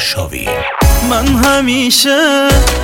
آرشاوی. من همیشه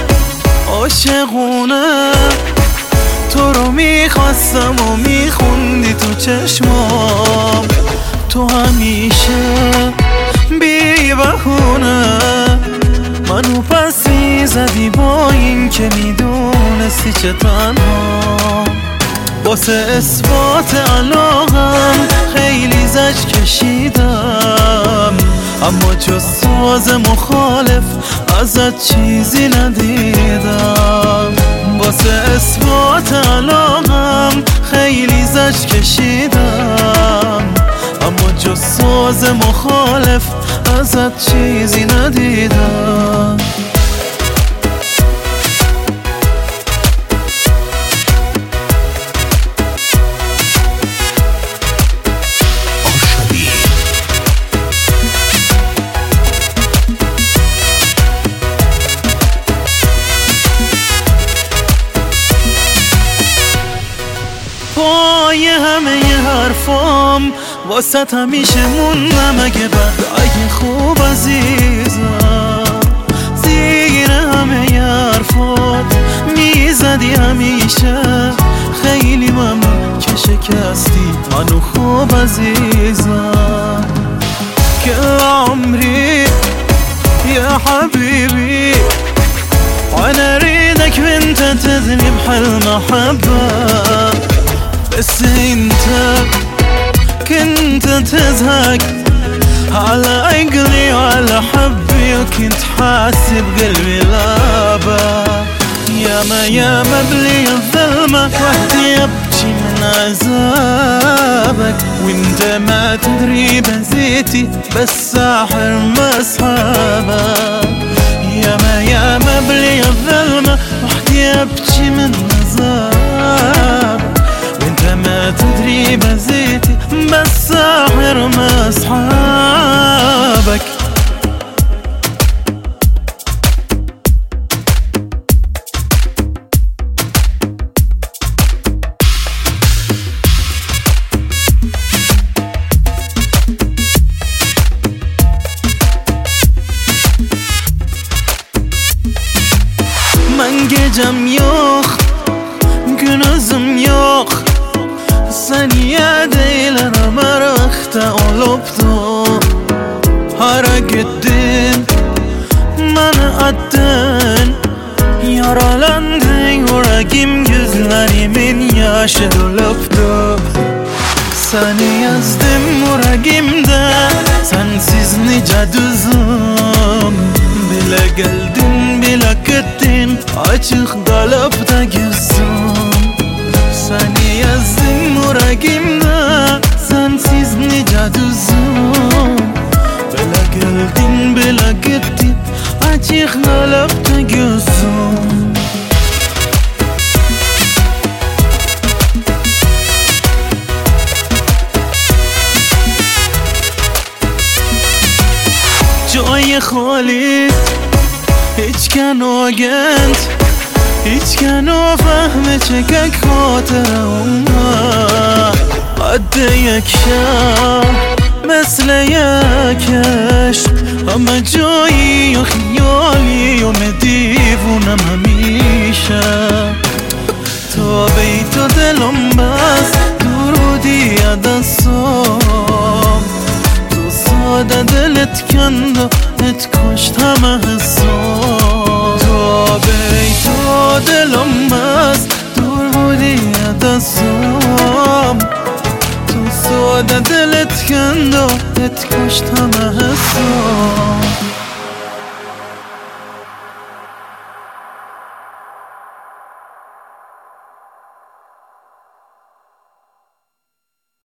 عاشقونه تو رو میخواستم و میخوندی تو چشمام، تو همیشه بی بهونه منو پس میزدی با این که میدونستی چه تنها. واسه اثبات علاقم خیلی زج کشیدم، اما جز ساز مخالف ازت چیزی ندیدم. واسه اثبات علاقم خیلی زج کشیدم، اما جز ساز مخالف ازت چیزی ندیدم. پای همه حرفام واسه همیشه موندم، اگه بعد اگه خوب عزیزم زیر همه حرفات میزدی همیشه. خیلی ممنون که شکستی منو خوب عزیزم. كل عمري يا حبيبي وانا اريدك وانت تدري بهالمحبة، بس انت كنت تزهق على عقلي وعلى حبي، وكنت حاسب قلبي لابا. ياما بلي الظلمة وحدي ابكي من عذابك، وانت ما تدري بزيتي بس ساحر مسحابك. ياما بلي الظلمة وحدي ابكي من عذابك، وانت ما تدري بزيتي بس ساحر مسحابك. Ben gecem yok, günüzüm yok, saniye değil aramakta olupdu. Hara gittin, beni attın, yaralandın yüreğim, gözlerimin yaşı dolupdu. Seni yazdım yüreğimde, sensiz nice düzüm. Bile geldin bile gittin, açık kalıp da gözüm. Seni yazdım yüreğimde, sensiz nice düzüm. Bile geldin bile gittin, açık kalıp da gözüm. جای خالی هیچ کنو گند، هیچ کنو فهم چکک خاطر اومد. قد یک شب مثل یکش همه جایی و خیالی و دیوونم همیشه. تا بیت و دلم بس دور بودی دستم، تو ساده دلت کند و ات کشت همه حسام. تا بیت و دلم بس دور بودی دستم، تو ساده دلت کند و ات کشت همه حسام.